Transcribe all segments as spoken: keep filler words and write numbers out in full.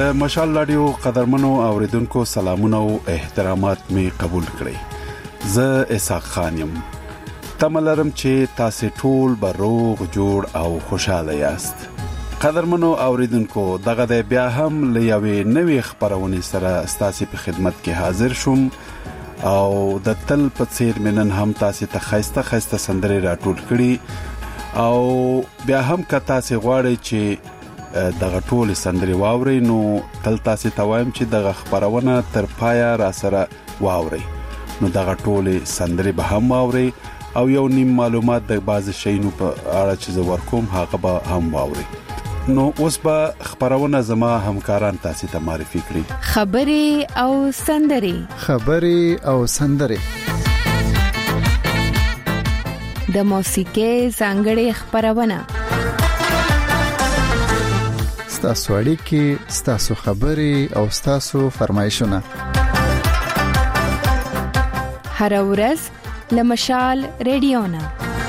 د مشال رادیو قدرمنو اوریدونکو سلامونه او احترامات می قبول کړئ. زه اسحاق خان یم. تملرم چې تاسو ټول به روغ جوړ او خوشاله یاست. قدرمنو اوریدونکو دغه د بیا هم لوي نوې خبرونه سره ستاسو په خدمت کې حاضر شوم او د تل په څیر منن هم تاسو ته خاصه خاصه سندري راټول کړي او بیا هم کتا سي غواړي چې دغه ټول سندري واوري نو تل تاسو ته وایم چې دغه خبرونه تر پایا را سره واوري نو دغه ټول سندري به هم واوري او یو نیم معلومات د بعض شینو په اړه چې زه ورکوم هغه به هم واوري. نو اوس به خبرونه زما همکاران تاسو ته معرفي کړي. خبري او سندري خبري او سندري د موسیقي څنګه خبرونه ستاسو اړیکې ستاسو خبري او ستاسو فرمایشونه هر ورځ لمشال رادیونا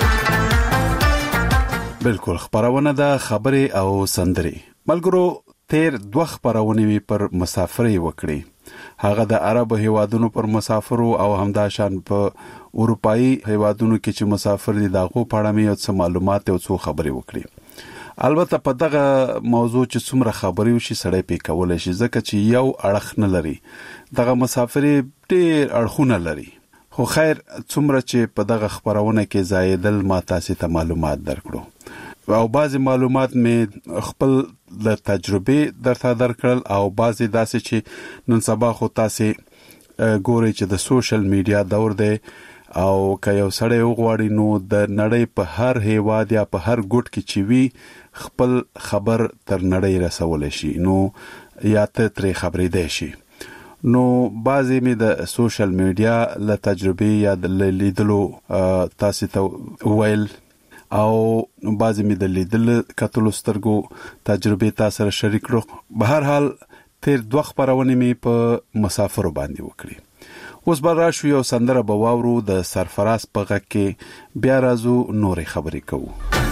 بالکل خبرونه د خبري او سندري ملګرو تیر دوه خبرونه وی پر مسافري وکړي. هغه د عرب هیوادونو پر مسافرو او همداشان په اروپאי هیوادونو کې چې مسافر دي دغه په اړه مې څه معلومات او څه خبري وکړي. البته په دغه موضوع چې څومره خبري وشي سړی پې کولای شي ځکه چې یو اړخ نه لري دغه مسافري ډېر اړخونه لري خو خیر څومره چې په دغه خبرونه کې زایدل ما تاسو ته معلومات درکړو او بعضی معلومات مې خپل له تجربه درته درکړل او بعضی داسې چې نن سبا خو تاسو ګوري چې د سوشل میډیا دور دی او که یو سړی وغواړي نو د نړۍ په هر هیواد یا په هر ګوټ کې چې وي خپل خبر تر نړۍ رسول شي نو یا ته ترې خبرې دی شي. نو بعضی می د سوشل میډیا له تجربه یا د لیدلو تاسو ته ویل او بعضی می د لیدل کتلو سترګو تجربه تاسو سره شریک کړو. به هر حال تیر دوه خبرونه می په مسافر باندې وکړي. اوس به راشو یو سندره به واورو د سرفراز په غږ کې بیا راځو نورې خبرې کوو.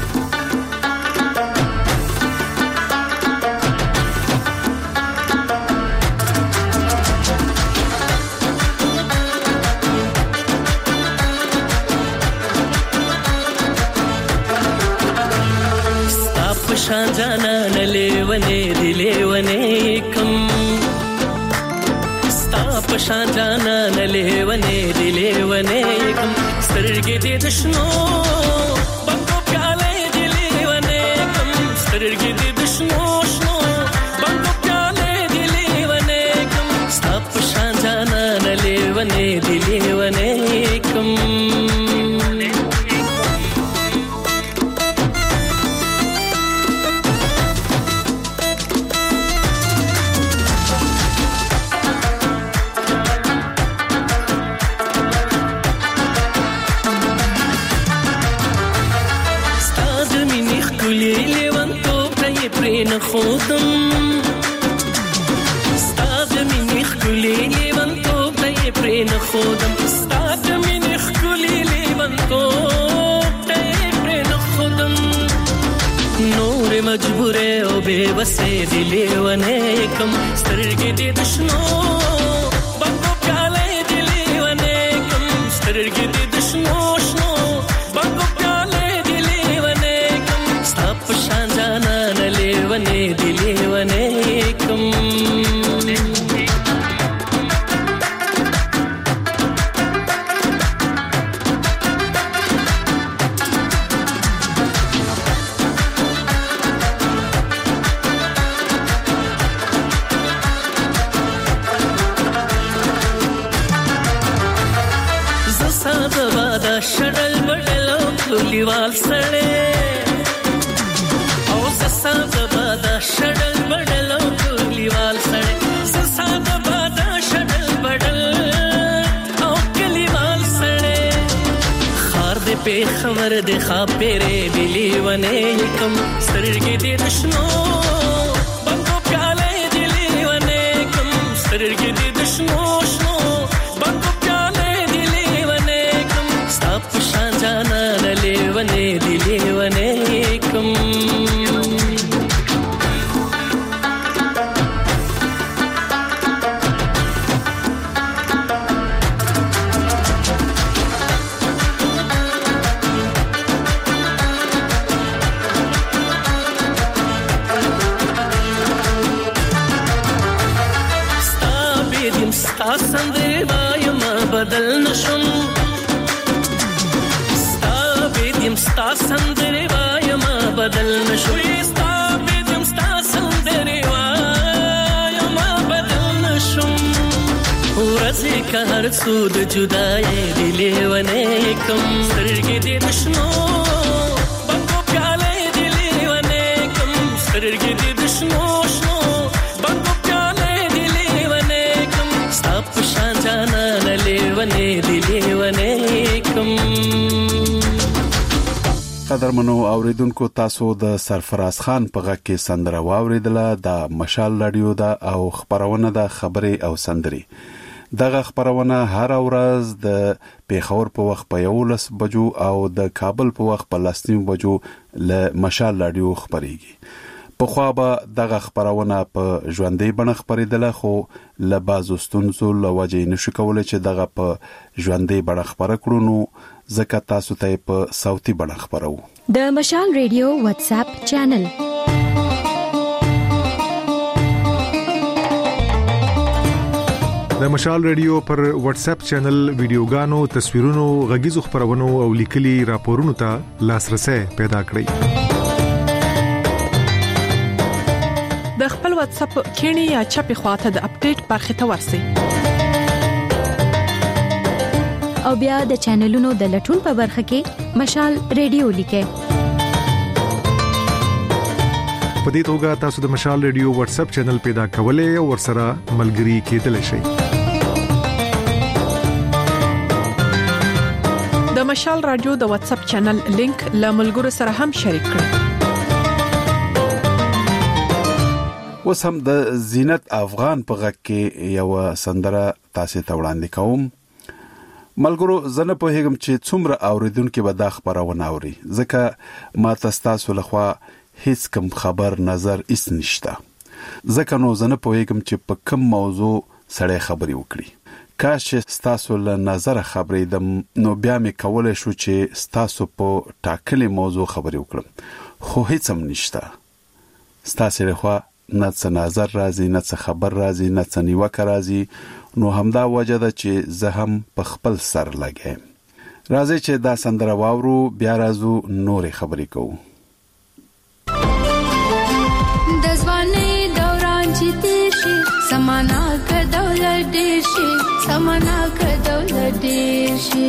شان جانا نلیونے دلیونے کم ستا پشان جانا نلیونے دلیونے کم سترگی دی دشنو بنگو پیالے دلیونے کم سترگی دی دشنو شنو بنگو پیالے دلیونے کم ستا پشان جانا نلیونے دلیونے کم خودم استاد منی خلی لیوان تو تای پرین خودم استاد منی خلی لیوان تو تای پرین خودم نور مجبور او بے وسه دی لیوانه کم سترګې دې دشنو بنگو پیاله دی لیوانه کم سترګې دې دشنو شنو بنگو پیاله دی لیوانه کم ستا په شان جانا لیوانه دی لیوانه کم زساده بادا شړل بډلو کلیوال سړې او زساده بادا شړل بډلو کلیوال سړې زساده بادا شړل بډل او کلیوال سړې خار دې په خبر دې خاپېره بلیونه کم سترګې دې دشنو بنگو پیاله دې لیونه کم سترګې دې دشنو شنو بنگو پیاله دې لیونه کم ستا په شان جانا لیونه دې لیونه کم نشم ستا بيدم ستا سندري وایم بدل نشم ستا بيدم ستا سندري وایم بدل نشم ورځي که هر څو د جدای دی لیونه کم سترګې دې دشنو بنګو پیاله دی لیونه کم سترګې دې دشنو شنو بنګو پیاله دی لیونه کم ستا په شان جانا لیونه دی لیونه کم. قدرمنو اوریدونکو تاسو د سرفراز خان په غږ کې سندره واوریدله د مشال رادیو دا او خبرونه د خبري او سندري. دغه خبرونه هر ورځ د پیښور په وخت په یولس بجو او د کابل په وخت په لسنیم بجو له مشال رادیو خبريږي. په خو به دغه خبرونه په ژوندۍ بڼه خبرېدله خو له بازو ستونزو له وجې نشو کولای چې دغه په ژوندۍ بڼه خبره کړو نو ځکه تاسو ته په صوتي بڼه خبرو. د مشال رادیو واتس اپ چینل د مشال رادیو پر واتس اپ چینل ویډیوګانو، تصویرونو، غږیزو خبرونو او لیکلي راپورونو ته لاسرسي پیدا کړئ. د خپل واتس اپ کینی یا چپی خواته د اپډیټ برخه ته ورسئ او بیا د چینلونو د لټون په برخه کې مشال رادیو لیکئ. په دې توګه تاسو د مشال رادیو واتس اپ چینل پیدا کولای او ورسره ملګري کېدلی شئ. د مشال رادیو د واتس اپ چینل لینک له ملګرو سره هم شریک کړئ. اوس هم د زینت افغان په غږ کې یو سندره تاسو ته وړاندې کوم. ملګرو زنه په هیګم چې څومره اوریدونکو به دا خبرونه اوري ځکه ما تاسو لخوا هیڅ کم خبر نظر اس نشته ځکه نو زنه په هیګم چې په کوم موضوع سره خبري وکړي. کاش تاسو له نظر خبرې د نو بیا مې کولای شو چې تاسو په ټاکلي موضوع خبري وکړم خو هیڅ هم نشته. تاسو لخوا نه څه نظر راځي نه څه خبر راځي نه څه نیوکه راځي نو همدا وجه ده چې زه هم په خپل سر لګم. راځي چې دا سندره واورو بیا راځو نورې خبرې کوو. د ځوانۍ دوران چې تیر شي سمانا که دولت ډیر شي سمانا که دولت ډیر شي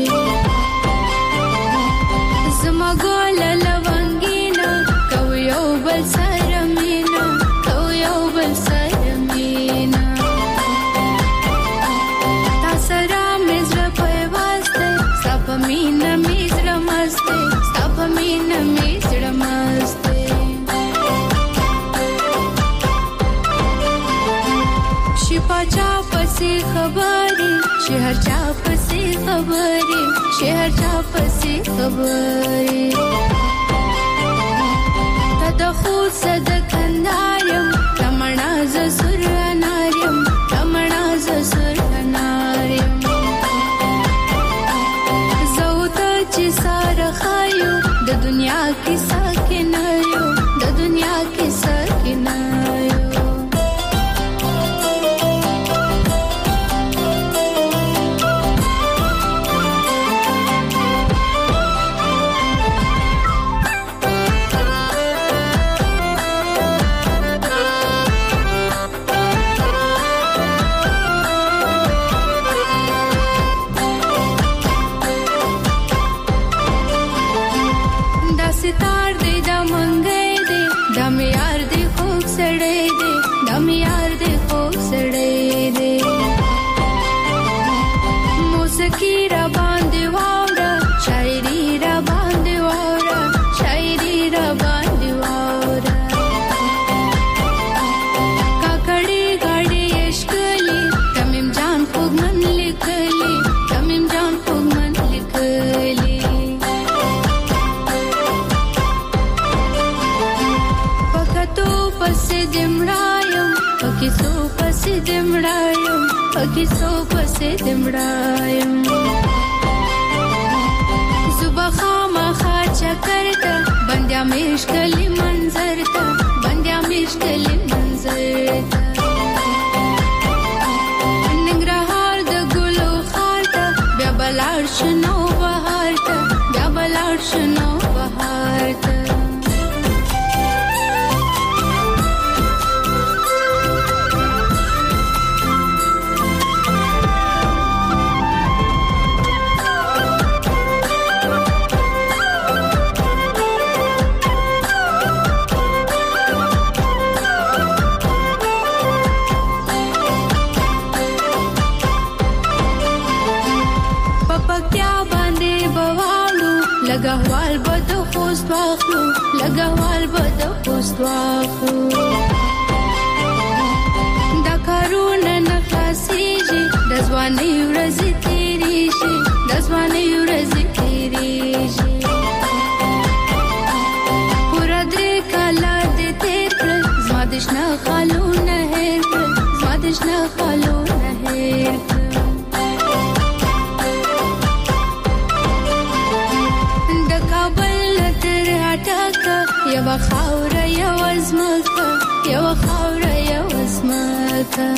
زما ګل لونګینا کو یو بل سره مینا کو یو بل سره مینا تاسو را مزر په واسطه سپ مینا مزر مسته سپ مینا مزر مسته پاچا پسې خبرې شهر چا پسې خبرې شهر چا پسې خبرې تا د خو صد کندارم رمنا ز سر انارم رمنا ز سر انارم زوت چې سار خایو د دنیا کې ساکن یو د دنیا کې ساکن یو. किसो पसे दिमड़ायम सुबह खामा खाचा करता बंद्या मिश्कली मंजरता बंद्या मिश्कली मंजरता निंग्रहार द गुलो खारता ब्याबल بلاړ شنو بهار ته بیا بلاړ شنو بهار ته لګهوال بد خوست واخلو لګهوال بد خوست واخلو دا کارونه نه خلاصيږي د ځواني ورځې تیریږي د ځواني ورځې تیریږي پورا درې کاله دې تیر کړل زما د شنه خالونه هېر کړل زما د شنه خالونه هېر کړل یو خاوره یو ازمکه یو خاوره یو ازمکه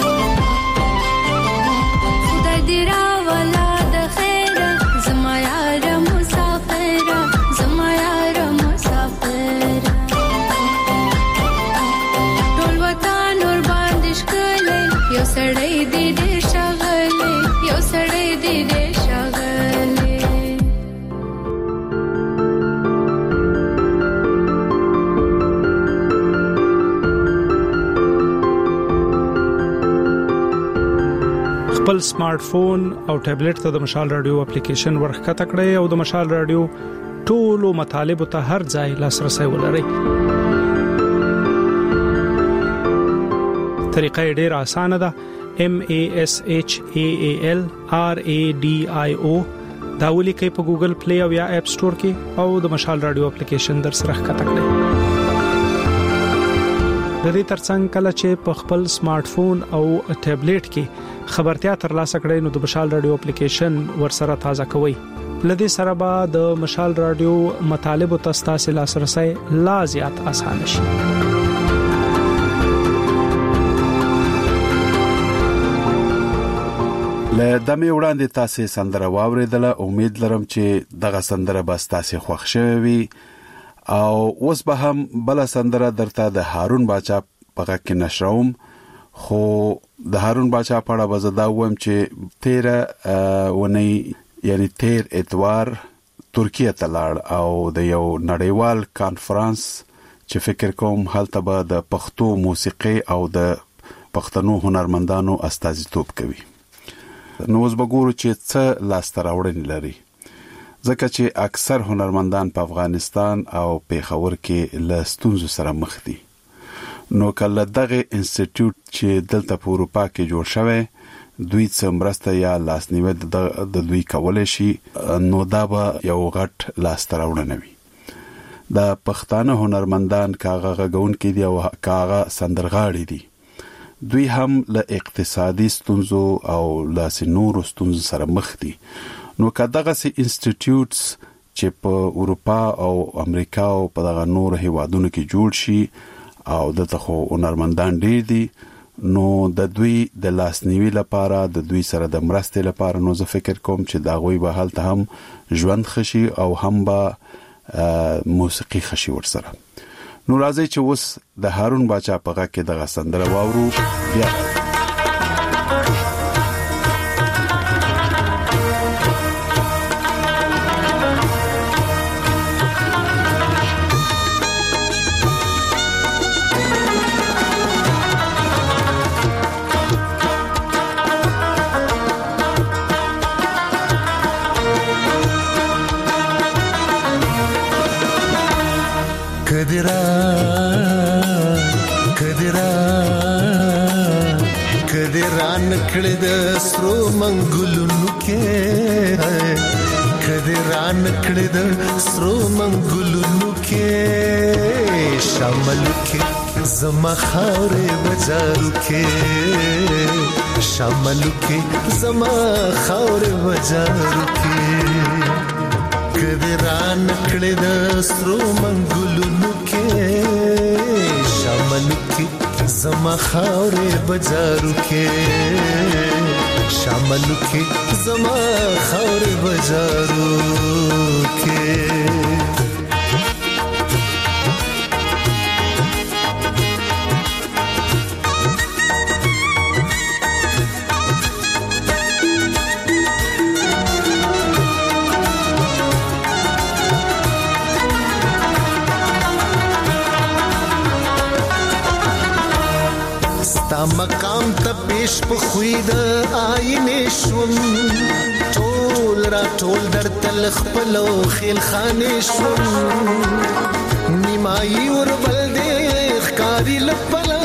خدای دې راولا د خیره زما یار مسافره زما یار مسافره ټول وطن ور باندې ښکلی یو سړی دې دې شغلی یو سړی دې دې شغلی خپل سمارټ فون او ټابلیټ ته د مشال رادیو اپلیکیشن ورخته کړئ او د مشال رادیو ټولو مطالب ته هر ځای لاسرسي ولرئ. طریقه ډېره اسانه ده. M A S H A A L R A D I O دا ولیکئ په ګوګل پلی او یا اپ سٹور کې او د مشال رادیو اپلیکیشن در سره ښکته کړئ. د دې ترڅنګ کله چې په خپل سمارټ فون او ټابلیټ کې خبرتیا ترلاسه کړئ نو د مشال رادیو اپلیکیشن ورسره تازه کوئ. لدې سره به د مشال رادیو مطالب او تاسو لاسرسي لا زیات آسان شي. له دمه وړاندې تاسو سندره واوریدله. امید لرم چې دغه سندره به تاسو خوښ شوي وي او اوس به هم بل سندره درته د هارون باچا په غږ کې نشروم. خو د هارون باچا په اړه وزدا وم چې تیره ونی یعنی تیر اتوار ترکیه ته لاړ او د یو نړیوال کانفرنس چې فکر کوم هلته به د پښتو موسیقي او د پښتنو هنرمندانو استازیتوب کوي. نو اوس وګورو چې څه لاسته راوړنې لري ځکه چې اکثر هنرمندان په افغانستان او پیښور کې له ستونزو سره مخ دي. نو کله دغه انسټیټیوټ چې دلته په اروپا کې جوړ شوی دوی څمرسته یا لاسنیوي د دوی کولای شي نو دا به یو غټ لاسته راوړنه وي. د پښتانه هنرمندان کاغه غون کې دی او کاغه سندرغاړي دي. دوی هم له اقتصادي ستونزو او له نورو ستونزو سره مخ دي. نو کداغه سي انسټیټیوټس چې په اروپا او امریکا او په دغه نورو هیوادونو کې جوړ شي او دغه خو هنرمندان ډیر دي نو د دوی د لاسنیوي لپاره د دوی سره د مرستې لپاره نو زه فکر کوم چې دا غوي به حالت هم ژوند خشي او هم به موسیقي خشي ورسره. نو راځي چې اوس د هارون باچا په غږ کې دغه سندره واورو بیا کدرا کدرا کدرا نکړه د سرو منګلونو کې کدرا نکړه د سرو منګلونو کې شامل کې زما خاورې بازارو کې شامل کې زما خاورې بازارو کې کدرا نکړه د سرو منګلونو کې شامل کې زما خاورې بجارو کې شاملو کې زما خاورې بجارو کې مقام ته پیش په خوید آینه شوم ټول را ټول در تل خپل خیل خانه شوم نیمای ور بل دې ښکاری لپلا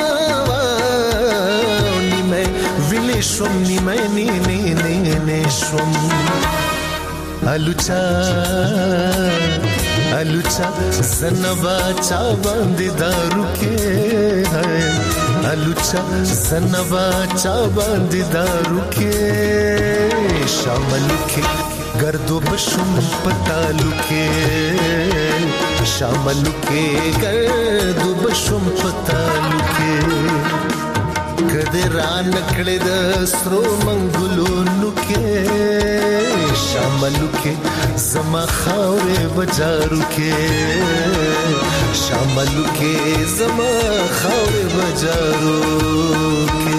نیمه ویل شوم نیمه نه نه نه نه شوم الوچا الوچا زنبا چا باندې دارو کې الوچا زنبا چا باندې دارو کې شاملو کې گردو بشم پتالو کې شاملو کې گردو بشم پتالو کې کده ران کړه د سترو منګلونو کې شاملو کې زما خاورې بجارو کې شاملو کې زما خاورې بجارو کې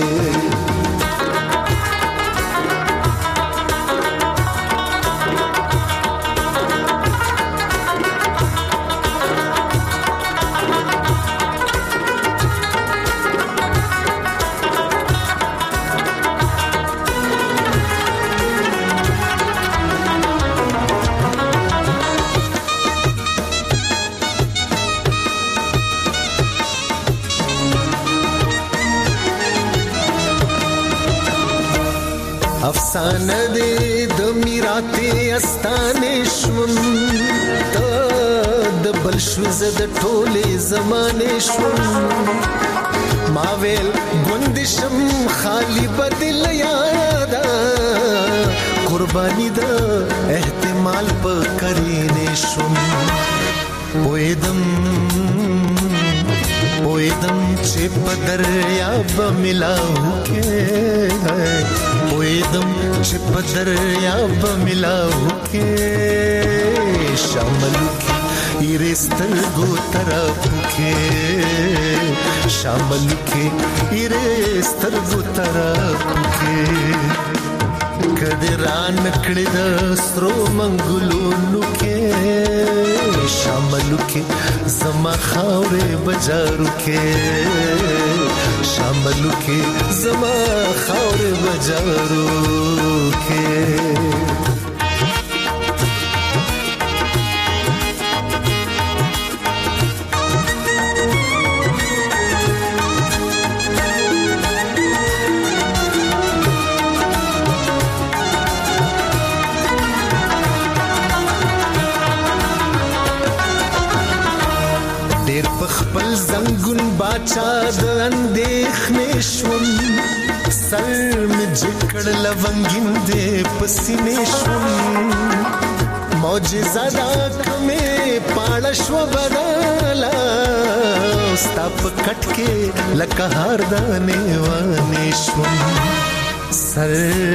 افسانه دې د میراته استانه شوم ته د بل شو زد ټوله زمانه شوم ما ویل ګوندشم خالی بدل یادا قربانی د احتمال په کرینه شوم وېدم وېدم چې په دریاب ملاو کې وېدم چې په دریاب ملاو کې شاملو کې ایرستل ګو طرف کې شاملو کې ایرستل ګو طرف کې کده ران کړه د سترو منګلونو کې شاملو کې زما خاورې بجارو کې شاملو کې زما خاورې بجارو کې خپل زنګون باچا د اندېښنې شوم سر مې جکړ لونګین دې پسینې شوم معجزه دا کمې پاړه شو بدلا ستا په کټ کې لکه هار دانې وانې شوم سر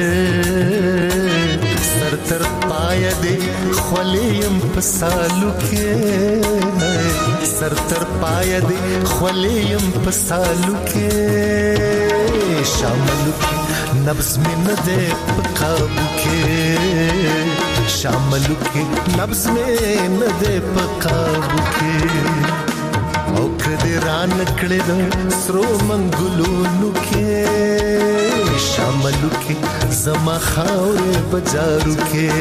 سر تر پای دې خولیم په سالو کې سر تر پای دې خولیم په سالو کې شاملو کې نبض مې نه دې په قابو کې شاملو کې نبض مې نه دې په قابو کې او کدی ران کړه د سرو منګلونو کې شاملو کې زما خاورې بجارو کې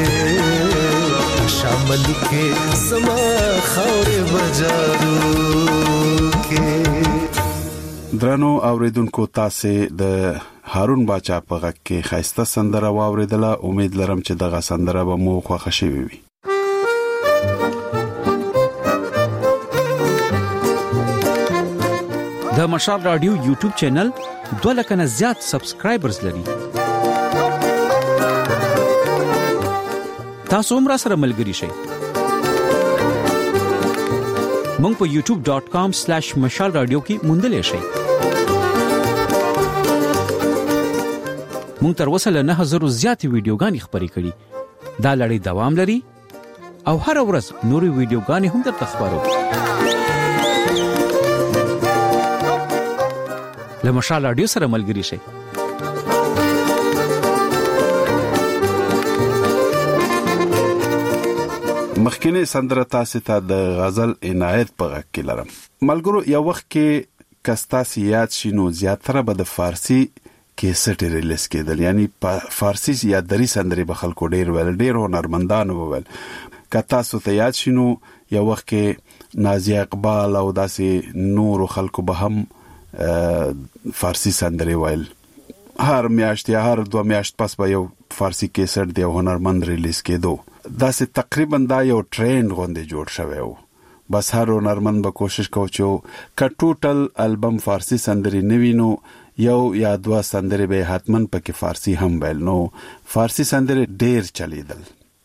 شاملو کې زما خاورې بجارو کې درنو اوریدونکو تاسو د هارون باچا په غږ کې خاصه سندره واوریدله امید لرم چې دغه سندره به مو خوښ شي وي د مشال رادیو یوټیوب چینل دوه لک نه زیات سبسکرایبرز لري تاسو هم را سره ملګري شئ مونږ په یوټیوب ډاٹ کام سلیش مشال رادیو کې موندلې شئ مونږ تر اوسه له نه هزار زیاتې ویډیوګانې خبرې کړي. دا لړۍ دوام لري او هر ورځ نورې ویډیوګانې هم درته خبرو. له مشال رادیو سره ملګري شئ. مخکینه سندره تاسو ته د غزل عنایت په غږ کې لرم. ملګرو یو وخت کې کستا سیات شینو زیاتره به د فارسی کیسټ ریلیز کېدل، یعنی په فارسی یا دری سندري به خلکو ډیر ول ډیر هنرمندان وول. کتا سو ته یاد شینو یو وخت کې نازیه اقبال او داسې نور خلکو به هم فارسی سندري ویل. هر میاشت یا هر دو میاشت پس به یو فارسی کیسټ دی هنرمند ریلیز کېدو. داسې تقریبا دا یو ټرند غونډه جوړ شوی و. بس هر هنرمند به کوشش کوي چې ک ټوټل البم فارسی سندري نوینو یو یا دوا سندري به حتمن پکې فارسی هم ویل. نو فارسی سندري ډیر چلیدل.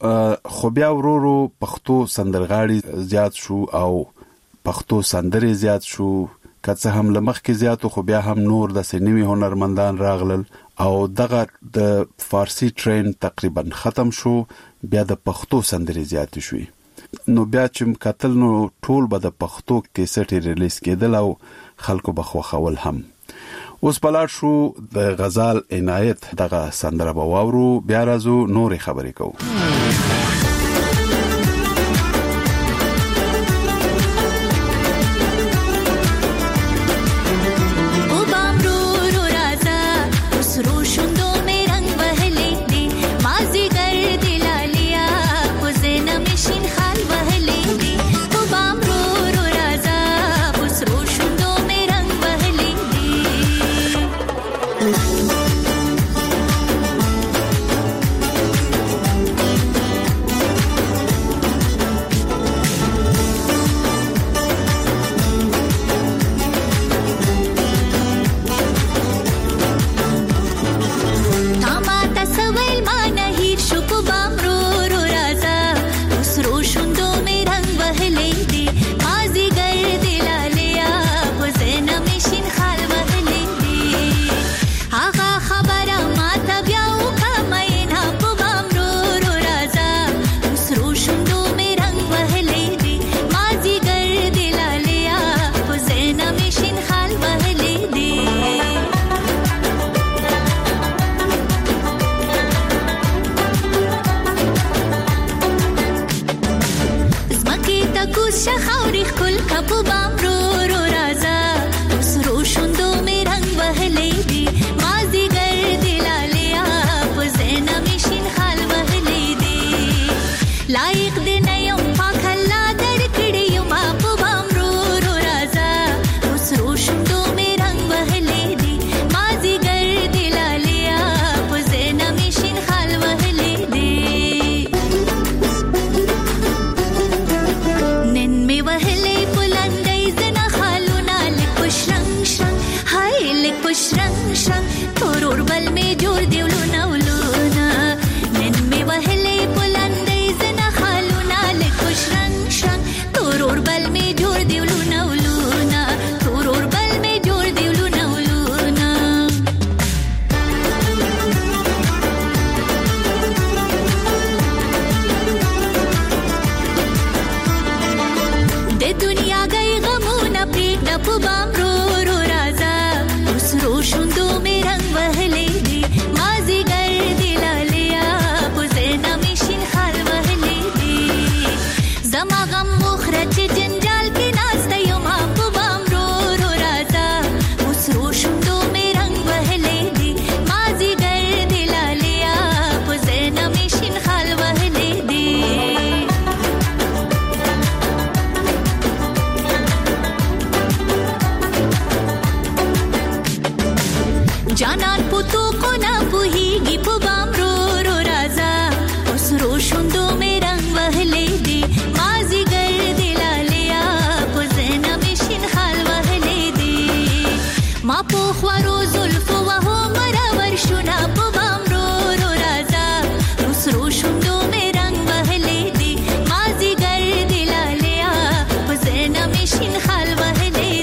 خو بیا ورورو پښتو سندرغاړي زیات شو او پښتو سندري زیات شو. کڅه هم لمخ کې زیاتو خو بیا هم نور د سنوي هنرمندان راغلل او دغه د فارسی ټرند تقریبا ختم شو. بیا د پښتو سندري زیات شوې. نو بیا چې کتل نو ټول به د پښتو کیسټ ریلیز کېدل او خلکو بخوخول هم. اوس بلار شو د غزل عنایت دغه سندره به واورو. بیا راځو نورې خبرې کوو.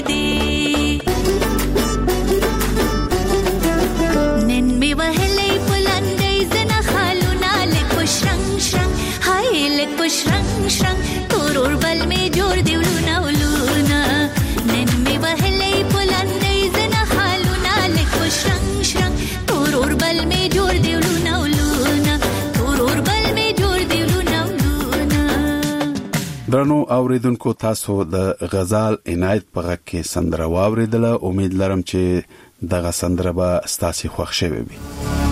Nenne wahle لکه شرنګ شرنګ تورور بل می جوړ دیولونه ولونه نن می وهلې پلندې زنه حالونه لکه شرنګ شرنګ تورور بل می جوړ دیولونه ولونه تورور بل می جوړ دیولونه ولونه. درنو اوریدونکو تاسو د غزال عنایت په غږ کې سندره واوریدله. امید لرم چې دغه سندره به ستاسو خوښ شوي وي.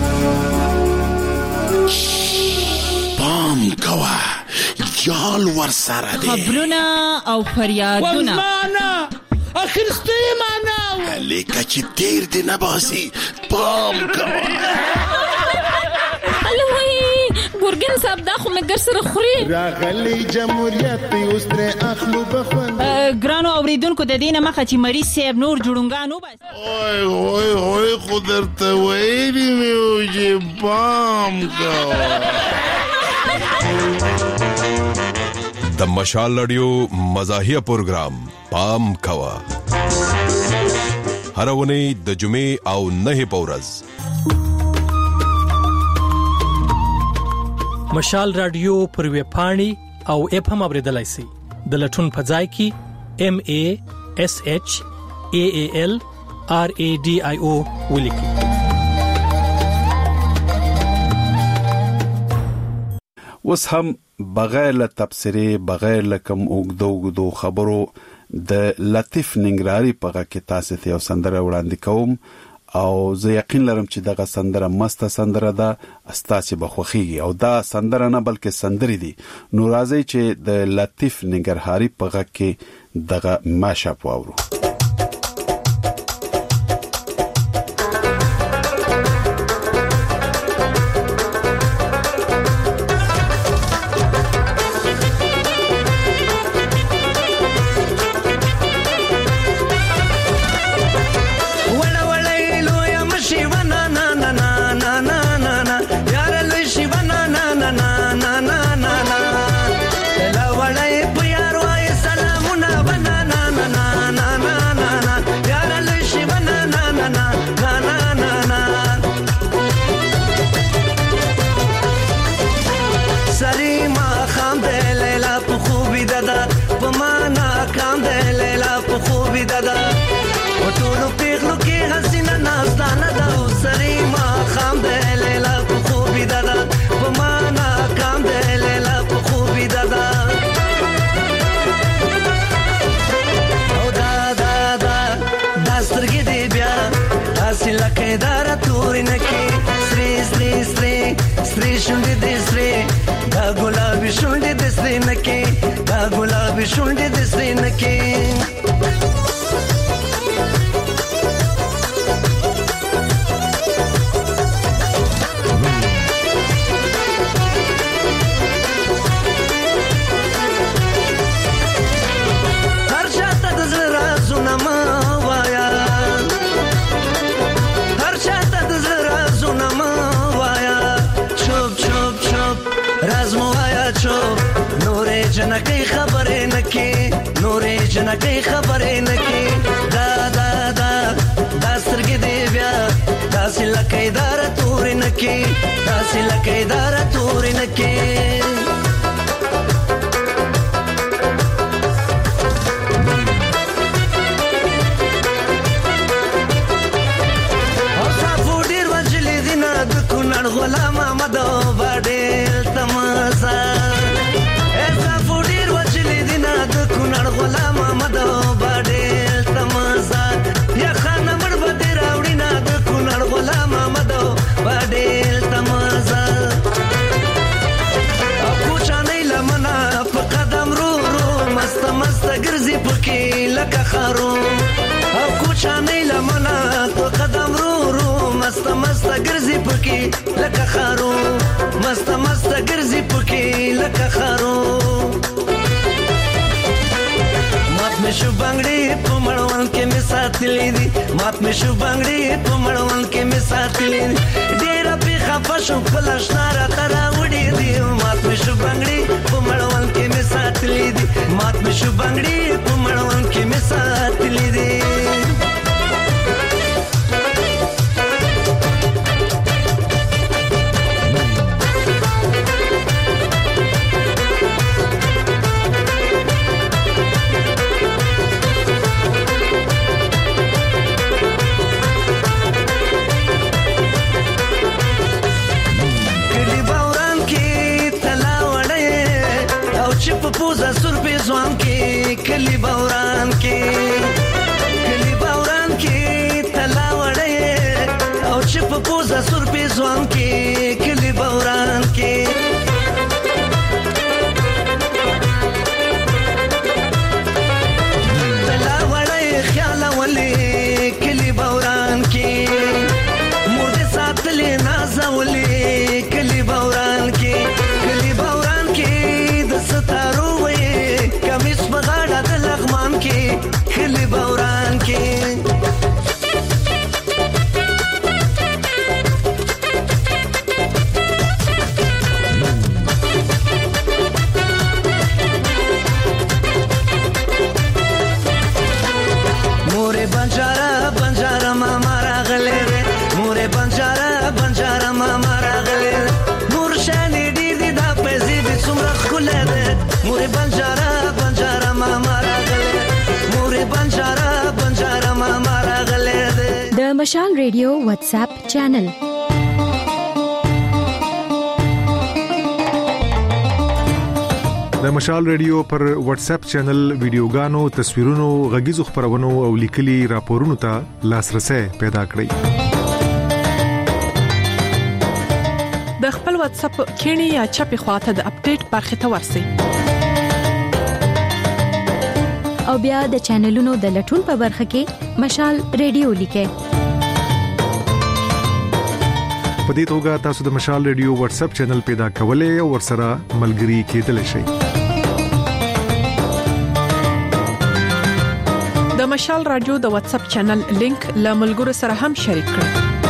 پام کوه جال ور سره دی خبرونه او فریادونه ورمانا اخرسته معنا لیکه چې تیر دی نباسي. پام کوه الوی ګورګن صاحب دا خو مګر سره خوري راغلی جمهوریت اوس تر اخلو بخوند ګرانو اوریدونکو د دینه مخه چې مریض صاحب نور جوړونګانو بس اوه اوه اوه قدرت ویلی میو چې پام کوه. د مشال رادیو مزاحیه پروگرام پام کوا هر ونی د جمعې او نه پورز. مشال رادیو پر وی پاڼي او اپ هم اوریدلای شي د لټون په ځای کې ام ا اس اچ ا ا ال ار ا ډي اي او ولیکي. اوس هم بغیر له تبصره بغیر له کوم اوګدو اوګدو خبرو د لطیف ننګرهاري په غږ کې تاسو ته یو سندره وړاندې کوم او زه یقین لرم چې دغه سندره مسته سندره ده استاسي بخوخيږي او دا سندره نه بلکې سندري دي. نو راځي چې د لطیف ننګرهاري په غږ کې دغه ماشه پاورو. شونډې د سینه کې هر چاته د زړه رازونه ما وایا هر چاته د زړه رازونه ما وایا چوپ چوپ چوپ راز مو وایا چوپ نورې جنکې خبرې نکې نورې جنکې خبرې نکې دا دا دا دا سترګې دې بیا داسې لکه اداره تورې نکې داسې لکه اداره تورې نکې او صافو ډېر وجلې دي نه د کونړ غلام احمد باډېل تماسا غلام احمد باډېل تماسا یا خان مړ بده راوړی نه د کونړ غلام احمد باډېل تماسا او کوچانه لمنا په قدم رو رو مست مست ګرځي پکې لکه خارو او کوچانه لمنا په قدم رو رو مست مست ګرځي پکې لکه خارو مست مست ګرځي پکې لکه خارو مات مشو بنگړي په مړوند کې می ساتلې دي مات مشو بنگړي په مړوند کې می ساتلې دي ډېر په خفشو فلشنا را ترا وړي دي مات مشو بنگړي په مړوند کې می ساتلې دي مات مشو بنگړي په مړوند کې می ساتلې دي چې په پوزا سر په ځوان کې کلی باوران کې کلی باوران کې تلا وړې او چې په پوزا سر په ځوان کې کلی باوران کې تلا وړې خیال ولې کلی باوران کې مور دې ساتلې نازولې کلی باوران کې کلی باوران کې د ستارو وې کمیس بغاړه د لغمان کې کلی باوران کې مورې بنجارا بنجارا ماما راغلې مورې بنجارا بنجارا ماما راغلې نور شانې ډېر دي دا پیسې به څومره ښکلې ده مورې بنجارا بنجارا ماما راغلې مورې بنجارا بنجارا ماما راغلې د مشال ریډیو واتس اپ چینل د مشال ریډیو پر واتس اپ چینل ویډیوګانو تصویرونو غږیزو خبرونو او لیکلي راپورونو ته لاسرسي پیدا کړئ د خپل واتس اپ کینی یا چپی خواته د اپډیټ برخه ته ورسئ او بیا د چینلونو د لټون په برخه کې مشال ریډیو لیکئ په دې توګه تاسو د مشال ریډیو واتس اپ چینل پیدا کولای او ورسره ملګري کېدلی شئ د مشال رادیو د واتس اپ چینل لینک له ملګرو سره هم شریک کړئ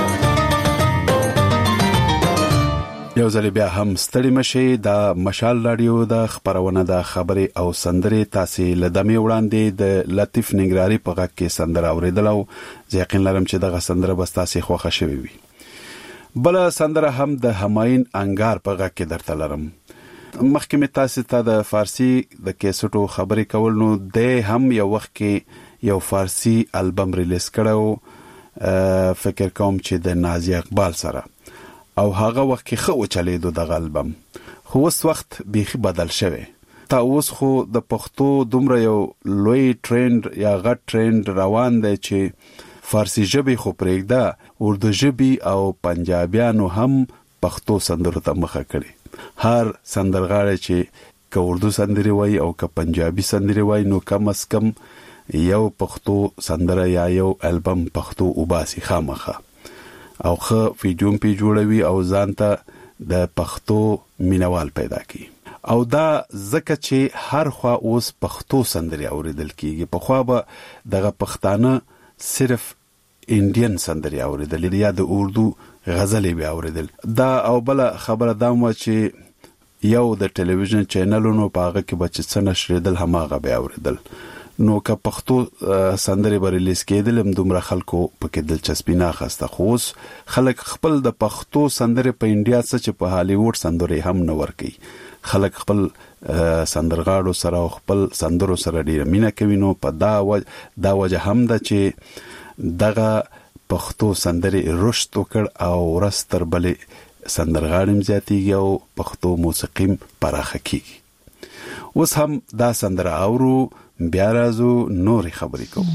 یو ځل بیا هم ستړي مشي د مشال رادیو د خبرونه د خبري او سندري تاسو لدمي وړاندې د لطیف نګراري په غږ کې سندره اوریدلو ځکه لرم چې دغه سندره بس تاسو خوښه شوي وي بل سندره هم د هماین انګار په غږ کې درته لرم مخکې مې تاسو ته د فارسی د کیسټو خبري کول نو د هم یو وخت کې یو فارسی البم ریلیز کړو فکر کوم چې د نازي اقبال سره او هغه وخت کې خو چلیدو د البم خو اوس وخت بيخي بدل شوی تا اوس خو د پښتو دومره یو لوی ټرند یا غټ ټرند روان دی چې فارسی ژبه خو پرېږده اردو ژبه او پنجابیانو هم پښتو سندرو ته مخه کړي هر سندرغاړی چې که اردو سندري وای او که پنجابي سندري وای نو کم اس کم یو پښتو سندره یا یو البم پښتو وباسي خامخه او خو ویډیو پی جوړوي او ځانته د پښتو مینوال پیدا کی او دا زکه چې هر خوا اوس پښتو سندري اوریدل کیږي په خوا به دغه پښتانه صرف انډین سندري اوریدل یا د اردو غزلې به اوریدل دا او بل خبره دا مو چې یو د ټلویزیون چینلونو په هغه کې بچ څه نشریدل هماغه به اوریدل نو که پښتو سندري به ریلیز کېدل هم دومره خلکو پکې دلچسپي نه اخسته خو خلک خپل د پښتو سندري په انډیا څخه چې په هالیوډ سندري هم نه ورکي خلک خپل سندرغاړو سره خپل سندرو سره ډیر مینه کوي نو په دا وجه دا وجه هم ده چې دغه پښتو سندري رشد وکړ او ورستر بلې سندرغاړم زیاتیږي او پښتو موسیقي پراخه کیږي اوس هم دا سندره اورو بیا راځو نورې خبرې کوو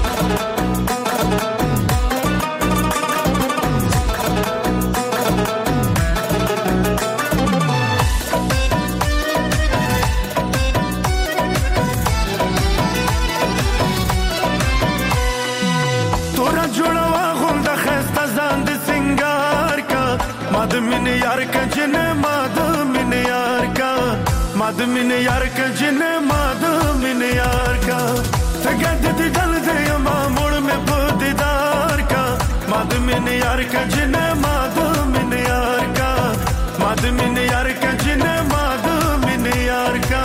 مادمین یار کا جن مادمین یار کا مادمین یار کا جن مادمین یار کا فقد دل دے مامور میں دیدار کا مادمین یار کا جن مادمین یار کا مادمین یار کا جن مادمین یار کا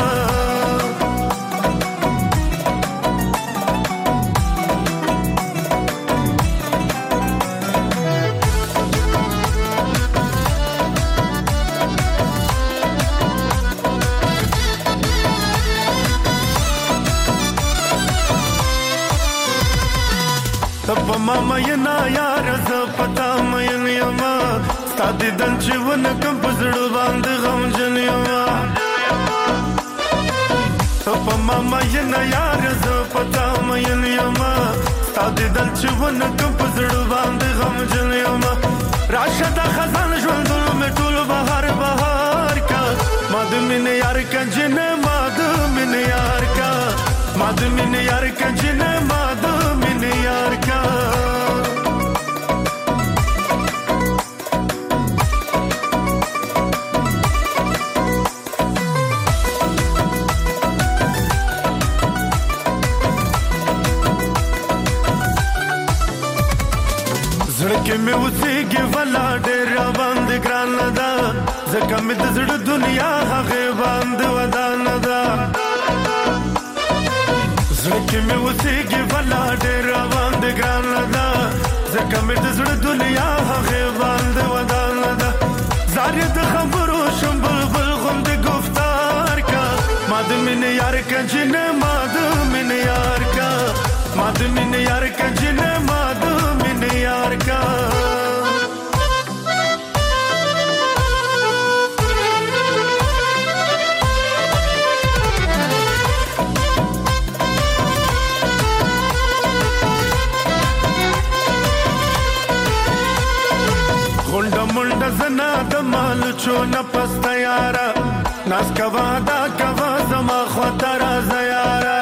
तब मामा ये ना यार ज पता मयन यमा ستاد دن چې ون کم پزړ باندې غم جن یما په ماما یې نه یار زه پتا مین یما ستا دیدل چې ونه کوم په زړه باندې غمجن یما راشه د خزان ژوندون مې ټول بهار بهار کا ما د مینې یار کنجنه ما د مینې یار کا ما د مینې یار کنجنه ما د مینې یار کا زړه مې وسیږي ولا ډېر باندې ګران ده ځکه مې د زړه دنیا هغه باندې ودان ده زړه مې وسیږي ولا ډېر باندې ګران ده ځکه مې د زړه دنیا هغه باندې ودان ده زارې د خبرو شم بلبل غوند گفتار کا ما د مینې یار کنجنه ما د مینې یار کا ما د مینې یار کنجنه ما د مینې یار کا غونډه منډه زنا د مال چونه پسته یارا ناس کوا دا کوا زما خطر زیارا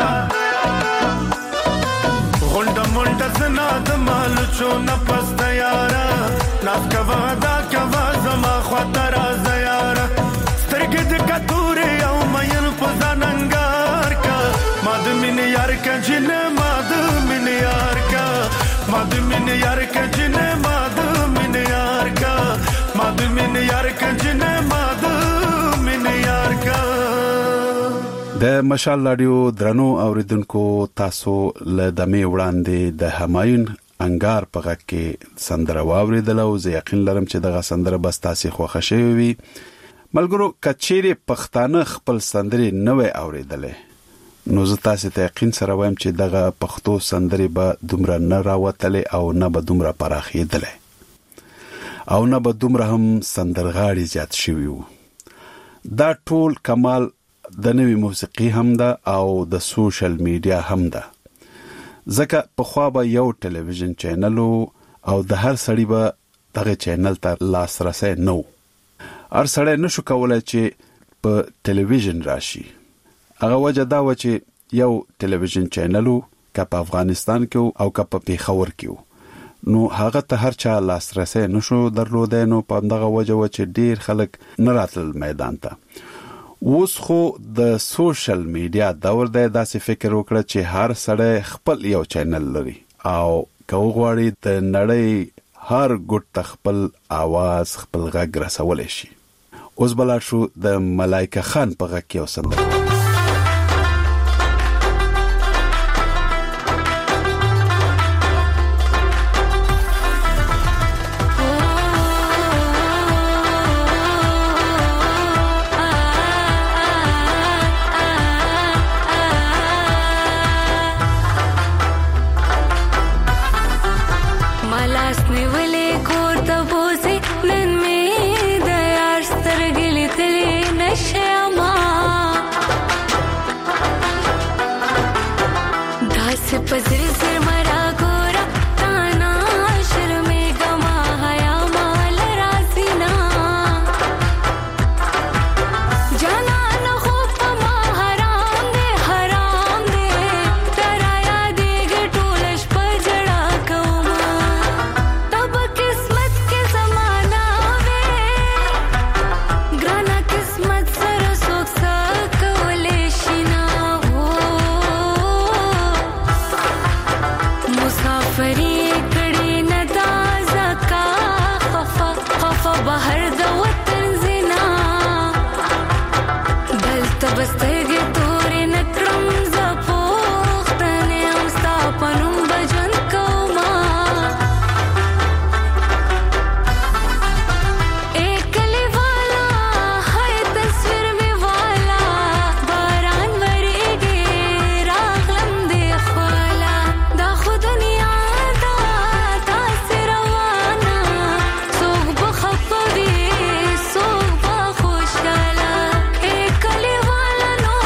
غونډه منډه زنا د مال چونه پسته یارا ناس کوا دا کوا زما خطر زیارا سترګې د کتورې او مېن په ځاننګار کا ما د مینې یار کنجنه ما د مینې یار کا ما د مینې یار کنجنه ما د مینې یار کا ما د مینې یار کنجنه ما د مینې یار کا د مشال رادیو درنو اوریدونکو تاسو له دمه وړاندې د همایون انګار په غږ کې سندره واوریدل او زه یقین لرم چې دغه سندره بس تاسو خوښه شوي وي ملګرو کچېری پښتانه خپل سندري نوې اوریدلې نو زه تاسو ته یقین سره وایم چې دغه پښتو سندري به دومره نه راوتلې او نه به دومره پراخېدلې او نه به دومره هم سندرغاړي زیات شوي وو دا ټول کمال د نوې موسیقي هم ده او د سوشل میډیا هم ده ځکه په خوا به یو ټلویزیون چینل او د هر سړي به دغه چینل ته لاسرسي نو هر سړی نشو کولای چې په ټلویزیون راشي هغه وجه دا و چې یو ټلویزیون چینل کا په افغانستان کې او کا په پیښور کې نو هغه ته هر چا لاسرسي نشو درلودای نو په دغه وجه و چې ډیر خلک نه راتل میدان ته اوس خو د سوشل میډیا دور دی داسې فکر وکړه چې هر سړی خپل یو چینل لري او کو غواړي د نړۍ هر ګوټ خپل आवाज خپل غږ رسولای شي اوس بل شو د ملائکه خان په غږ کې وسندل पजर सिर मरा गोरा ताना शर्मे गमा हया माल रासीना जाना न खूब मा हराम दे हराम दे तराया देग टोलश पजड़ा कौमा तब किस्मत के जमाना वे ग्राना किस्मत सर सोख सकवले शिना मुसाफरी कड़ी न ताज़ा का खफा खफा बाहर द वतन जिना दल तबस्तगे तोरे न क्रम ज पोख्तने उस्ता पनुम बजन कौमा एकली वाला है तस्वीर में वाला बारान वरेगे रागलम दे ख्वाला दा खुद सोख बखपवी सोख बखुशाला एक कली वाला नो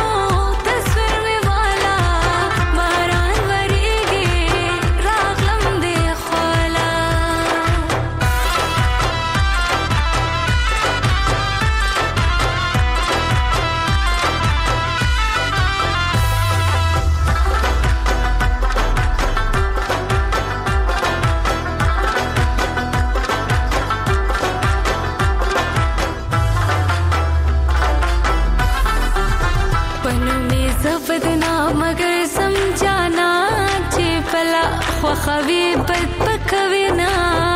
बनू में जबदना मगर समझाना चे पला ख्वाखवी बद पकविना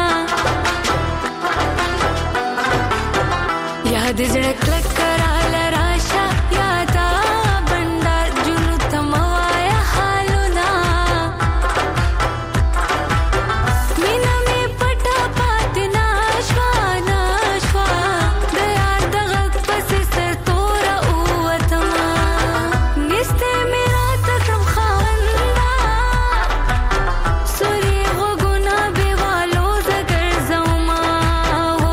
याद जड़क लग कराल राशा यादा बंडार जुनू तमवाया हालुना मीना में पटा पातना श्वाना श्वा दया दगक पसे सर तोरा उवतमा निस्ते मेरा तकम खावंदा सुरी गुना बेवालो जगर जौमा हो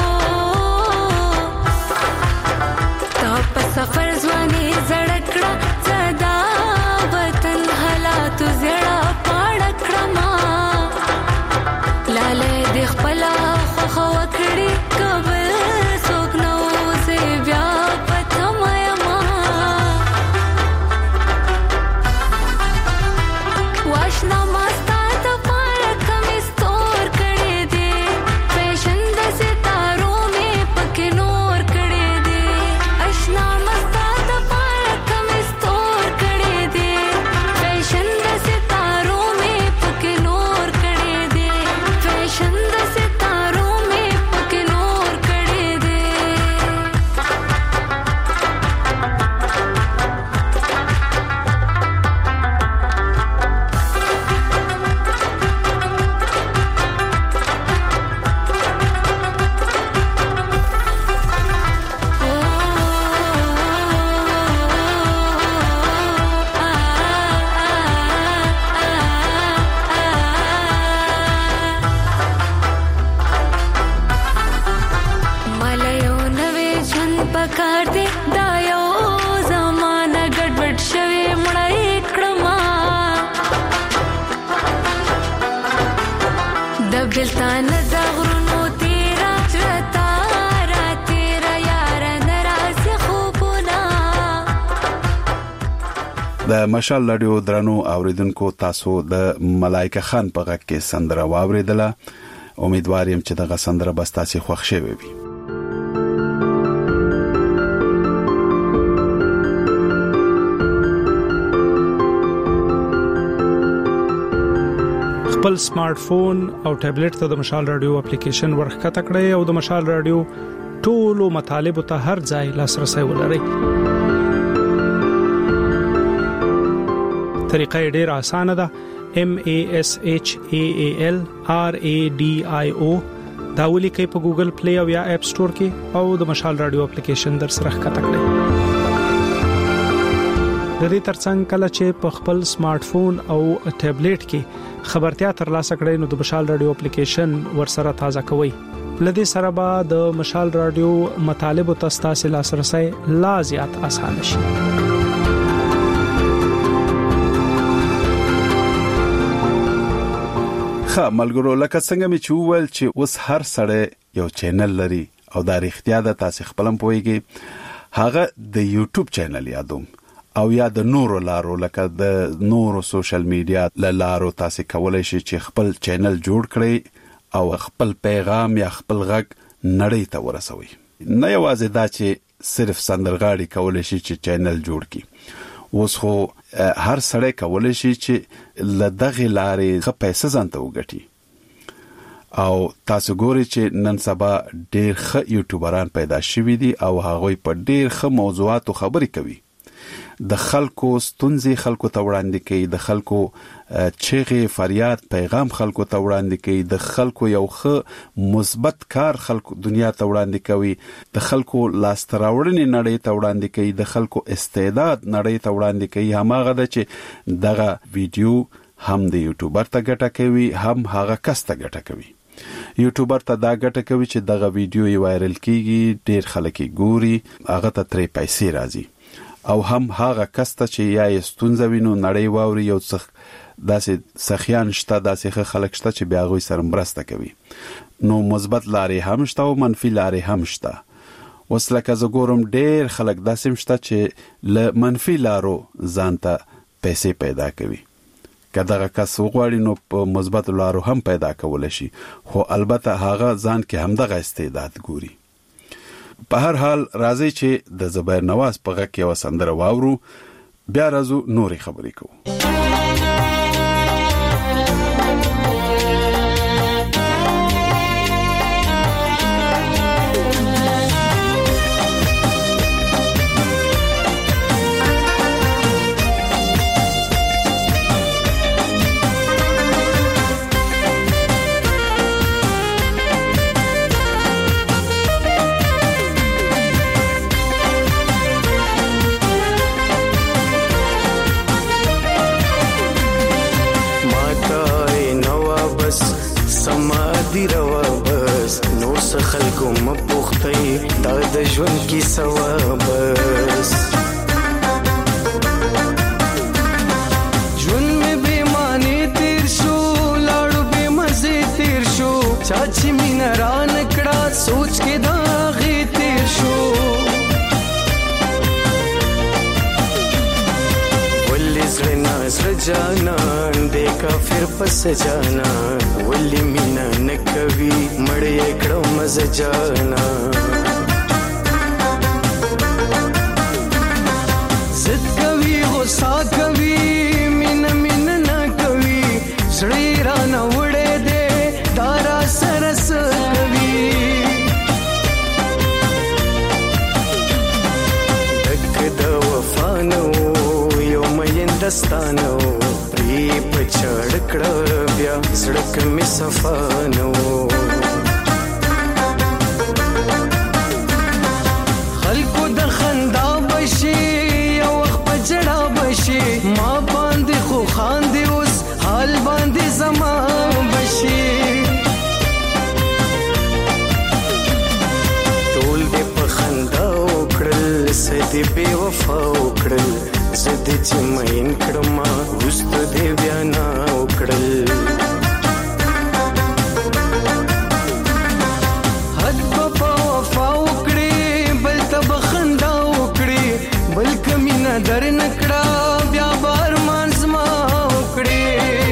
ताप सफर जवानी जड़कड़ा सदा वतन हला तु जड़ा पाड़कड़ा मां लाले देख पला खो वकड़ी कबल सोकनो से व्यापत माया मां वाशना मस्ता तो पारक में स्टोर करे दे फैशन दसे तारों में पके नूर करे दे अशना मस्ता तो पारक में स्टोर करे दे फैशन दसे तारों में पके नूर करे दे फैशन दसे तारों में पके नूर करे दे मलयो नवे झन पकार दे दायो जमाना गड़बड़ शवे मड़ाई क्रमा दबिलता न दगरुनो तेरा तारा तेरा यार नराज खूबना د مشال رادیو درنو اوریدونکو تاسو د ملائکه خان په غږ کې سندره واوریدله امیدوار یم چې دغه سندره بس تاسو خوښ شوي وي خپل سمارټ فون او ټابلیټ ته د مشال رادیو اپلیکیشن ورخکته کړئ او د مشال رادیو ټولو مطالب ته هر ځای لاسرسي ولرئ. طریقه ډیره اسانه ده. M A S H A A L R A D I O دا ولیکئ په ګوګل پلی او یا اپ سٹور کې او د مشال رادیو اپلیکیشن در سره ښکته کړئ. د دې ترڅنګ کله چې په خپل سمارټ فون او ټابلیټ کې خبرتیا ترلاسه کړئ نو د مشال رادیو اپلیکیشن ورسره تازه کوئ. لدې سره به د مشال رادیو مطالب او تاسو لاسرسي لا زیات آسان شي. خا ملګرو لکه څنګه می چوول چې اوس هر سړی یو چینل لري او دا اړتیا ده تاسو خپلم پويږي هغه د یوټیوب چینل یادوم او یا د نورو لارو لکه د نورو سوشل میډیا لارو تاسو کولای شئ چې خپل چینل جوړ کړئ او خپل پیغام یا خپل غږ نړۍ ته ورسوي. نه یوازې دا چې صرف سندرغاړي کولای شي چې چینل جوړ کړي، اوس خو هر سړی کولای شي چې لدغه لارې ښه پیسې ځانته وګټي. او تاسو ګورئ چې نن سبا ډېر ښه یوټیوبران پیدا شوي دي او هغوی په ډېر ښه موضوعاتو خبرې کوي. د خلکو ستونزې خلکو ته وړاندې کوي، د خلکو چغې فریاد پیغام خلکو ته وړاندې کوي، د خلکو یو ښه مثبت کار خلکو دنیا ته وړاندې کوي، د خلکو لاسته راوړنې نړۍ ته وړاندې کوي، د خلکو استعداد نړۍ ته وړاندې کوي. هماغه ده چې دغه ویډیو هم د یوټیوبر ته ګټه کوي هم هغه کس ته ګټه کوي. یوټیوبر ته دا ګټه کوي چې دغه ویډیو یې وایرل کیږي، ډېر خلک یې ګوري، هغه ته ترې پیسې راځي. او هم هغه کس ته چې یا یې ستونزه وینو نړۍ واوري، یو څه داسې سخیان شته، داسې ښه خلک شته چې بیا هغوی سره مرسته کوي. نو مثبت لارې هم شته او منفي لارې هم شته. اوس لکه زه ګورم ډېر خلک داسې شته چې له منفي لارو ځان ته پیسې پیدا کوي. که دغه کس وغواړي نو په مثبتو لارو هم پیدا کولی شي، خو البته هغه ځان کې همدغه استعداد ګوري. په هر حال راځي چې د زبیر نواز په غږ کې یو سندره واورو، بیا راځو نورې خبرې کوو. دی روا بس نور څه خلکو مپوختي دا د ژوند کی سوا بس ژوند می به معنی تیر شو لاړو به مزه تیر شو چاچی مين ران کړه سوچ کې دا غي تیر شو زړه زړه جانان دې کافر پس جانا ولي مینا نکوي مړې کړو مزه جانا زد کوي غصه کوي مینا مینا نه کوي زړه رانه وړې دې دارا سرس کوي دک د وفانو دستانو پری پچړ کړه بیا سړک می صفانو خلکو د خندا بشي یو وخت پجړه بشي ما باندې خو خاندي اوس حال باندې زما بشي ټول دې په خندا وکړل سدي بے وفا وکړل زدی چې مین کړم وست دې بیا نا وکړل حد په وفا وکړي بل ته بخندا وکړي بل کمینا در نکړه بیا بار مانځما وکړي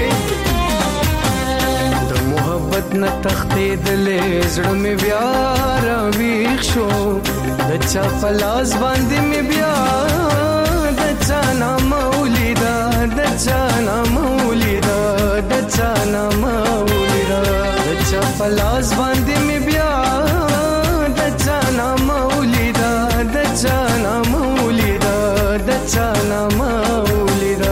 د محبت نه تختې دلې زړه مې بیا راويښ شو د چا پلاس باندې مې بیا دچانا مولیدا دچانا مولیدا دچانا مولیدا دچا پلاس باندې می بیا دچانا مولیدا دچانا مولیدا دچانا مولیدا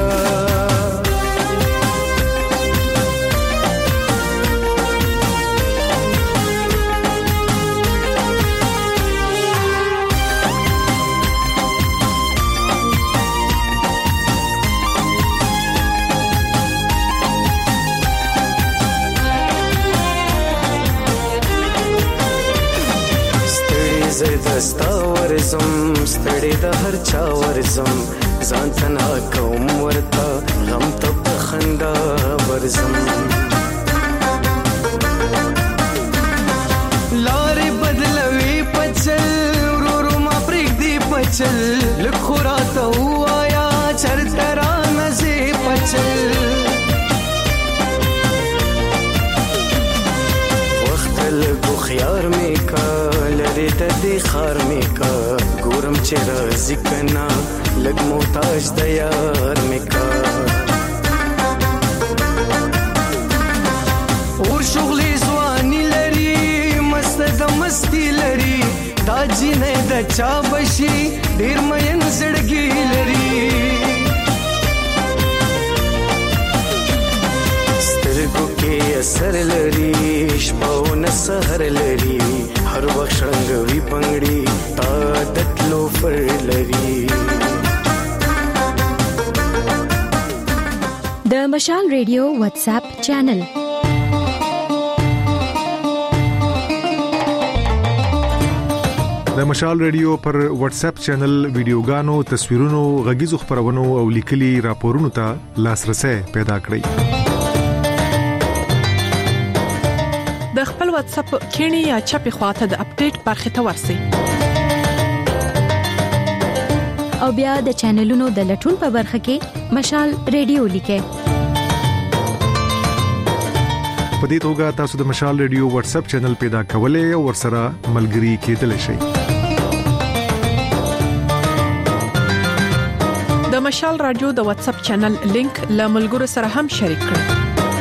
زستا ورزم ستړي د هر چا ورزم ځان تنها کوم ورته غم ته بخندا ورزم لارې بدلوي پچل ورو ما پرېږ دی پچل لکه راته وایا چرته را نزي پچل وخت لګو خيار می کا لري ته دي خار می کا ګورم چې راځي کنا لګ محتاج د یار می کا اور شغلې ځواني لري مست د مستی لري دا جنې د چا بشي ډیر مېن زړګي لري سترګو کې اثر لري شپونه سحر لري هر وخت شړنګوي بنگړي تا دتلو فر لري د مشال ریډیو واتس اپ چینل د مشال ریډیو پر واتس اپ چینل ویډیوګانو تصویرونو غږیزو خبرونو او لیکلي راپورونو ته لاسرسي پیدا کړئ. د خپل واتس اپ کینی یا چپی خواته د اپډیټ برخه ته ورسی او بیا د چینلونو د لټون په برخه کې مشال ریډیو لیکه. په دې توګه تاسو د مشال ریډیو واتس اپ چینل پیدا کولای او ورسره ملګري کېدلی شئ. د مشال رادیو د واتس اپ چینل لینک له ملګرو سره هم شریک کړئ.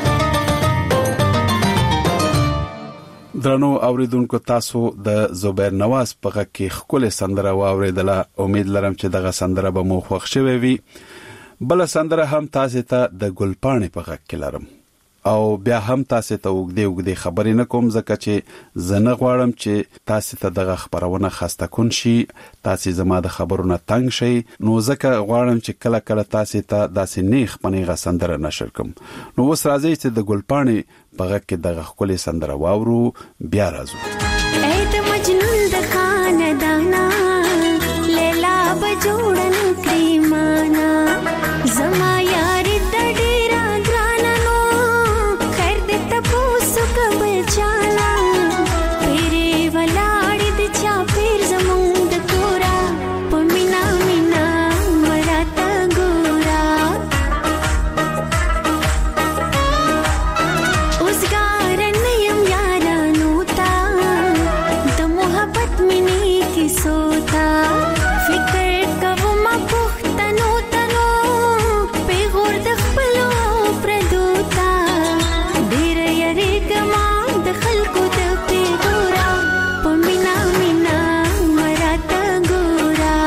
درنو اوریدونکو تاسو د زبیر نواز په غږ کې خپل سندره واوریدله. امید لرم چې دغه سندره به مو خوښ شوي وي. بل سندره هم تاسو ته د ګلپاڼې په غږ کې لرم او بیا هم تاسو ته وګدي وګدي خبرې نه کوم ځکه چې زنه غواړم چې تاسو ته دغه خبرونه خسته کون شي، تاسو زما د خبرونو تنگ شي، نو ځکه غواړم چې کله کله تاسو ته داسې نیخ پنیغه سندره نشر کوم. نو اوس راځي چې د ګلپاڼې په غږ کې دغه خپل سندره واورو. بیا راځو. اے د مجنون د خاندانا لیلا بجوړن کریمانا زما یار د ډیرا ګرانانو خیر دې تاسو کبل چالا پیری ولاړ د چا پیر زمون د کورا پمینا مینا مراتا ګورا اوسګار نیم یارانو تا د محبت منی کی سوتا فکر کوم پختنو تنو پیغور د خپلو پردوتا ډیر یری کما د خلکو د پیغورا پمینا مینا مراتا ګورا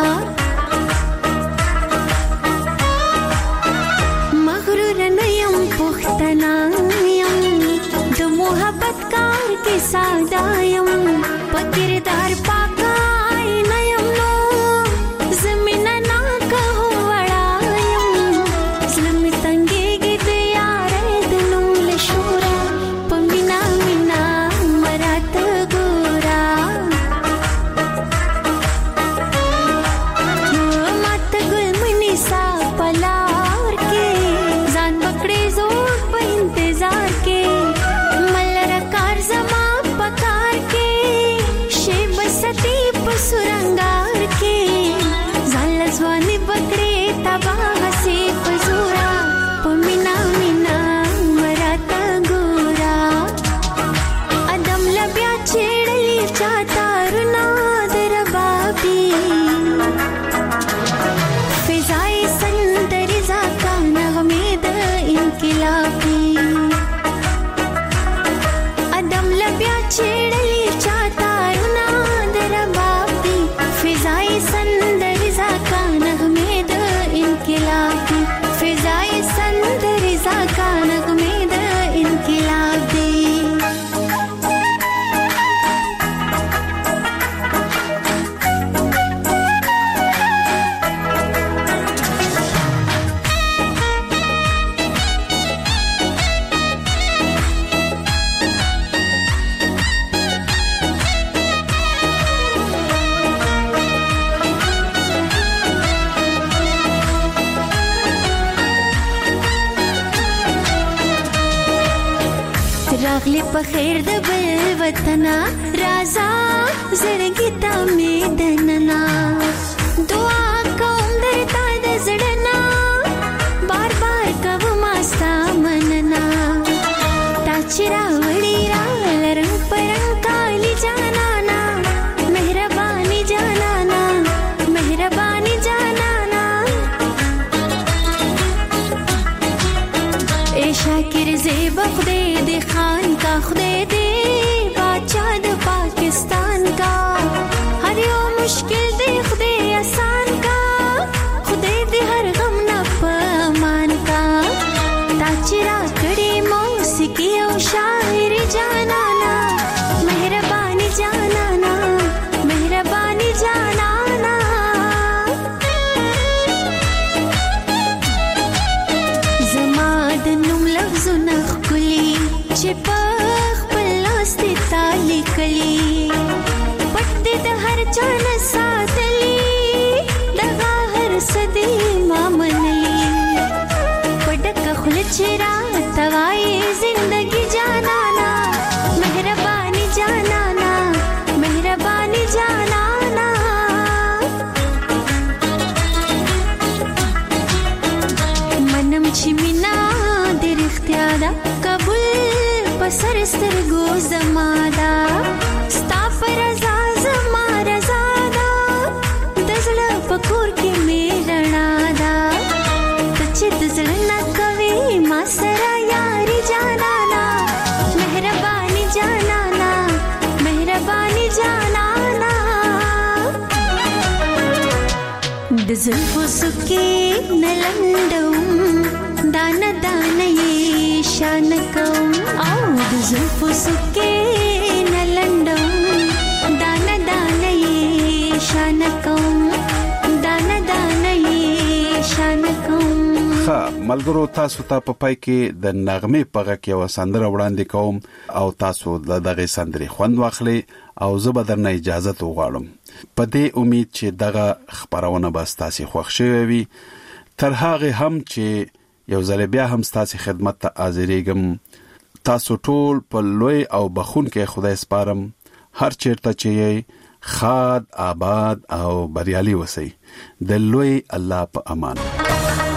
مغرور نیم پختنا یم د محبت کار کې ساده یم پکردار پاکای نیم نو زمینا نا کهو وړا یم زلمی تنګېږي د یارې د نوم له شوره پمینا مینا مراته ګوره ماته ګل منی سا پلار کې ځان پکړې زور په انتظار کې ملره کار زما پکار کې شی بستی په سرنګار کې ځان لزواني پکړې تبا هسي پزورا پمینا مینا مراته ګورا ادم لبیا چېړلې چاتارنا در بابي فضای سندري زاکا نغمه د انقلابي ادم لبیا چېړلې چاتارنا در بابي فضای سندري زاکا نغمه د انقلابي فضای سندري زاکا نغمه د انقلابي راغلی په خیر د بل وطنا رازا زړګی ته مې دننا دعا کوم درته د زړنا بار بار کوم استا مننا تا چې راوړی را لرم پرنګ کالی جانانا مهرباني جانانا مهرباني جانانا اے شاکر زیب خدای دې خان کا خدای دې بادشاہ د پاکستان کا هر یو مشکل دې خدای آسان کا خدای دې هر غم نه پمان کا تا چې را کړې موسیقي او شاعري جانانا مهرباني جانانا مهرباني جانانا زما د نوم لفظونه ښکلي چې په خپل لاس دې تا لیکلي پټ دې د هر چا نه ساتلي دغه هر څه دې ما منلي په ډکه خوله چې راته وایې زندګي جانانا مهرباني جانانا مهرباني جانانا منم چې مینا دې رښتیا ده قبول په سر سترګو زما ده ستا په رضا زما رضا ده د زړه په کور کې مې رڼا ده زلفو سکه نلندم دانا دانا یې شان کوم او د زلفو سکه نلندم دانا دانا یې شان کوم دانا دانا یې شان کوم. ها ملګرو تاسو ته په پای کې د نغمه پغه کې و سندره وړاندې کوم او تاسو د دغه سندري خوند واخلئ او زه به درنه اجازه وغواړم په دې امید چې دغه خبرونه به تاسو خوښ شي وي. تر هغه هم چې یو ځل بیا هم تاسو خدمت ته حاضرېږم. تاسو ټول په لوی او بخون کې خدای سپارم. هر چیرته چې خاد آباد او بریالي وسی د لوی الله په امان.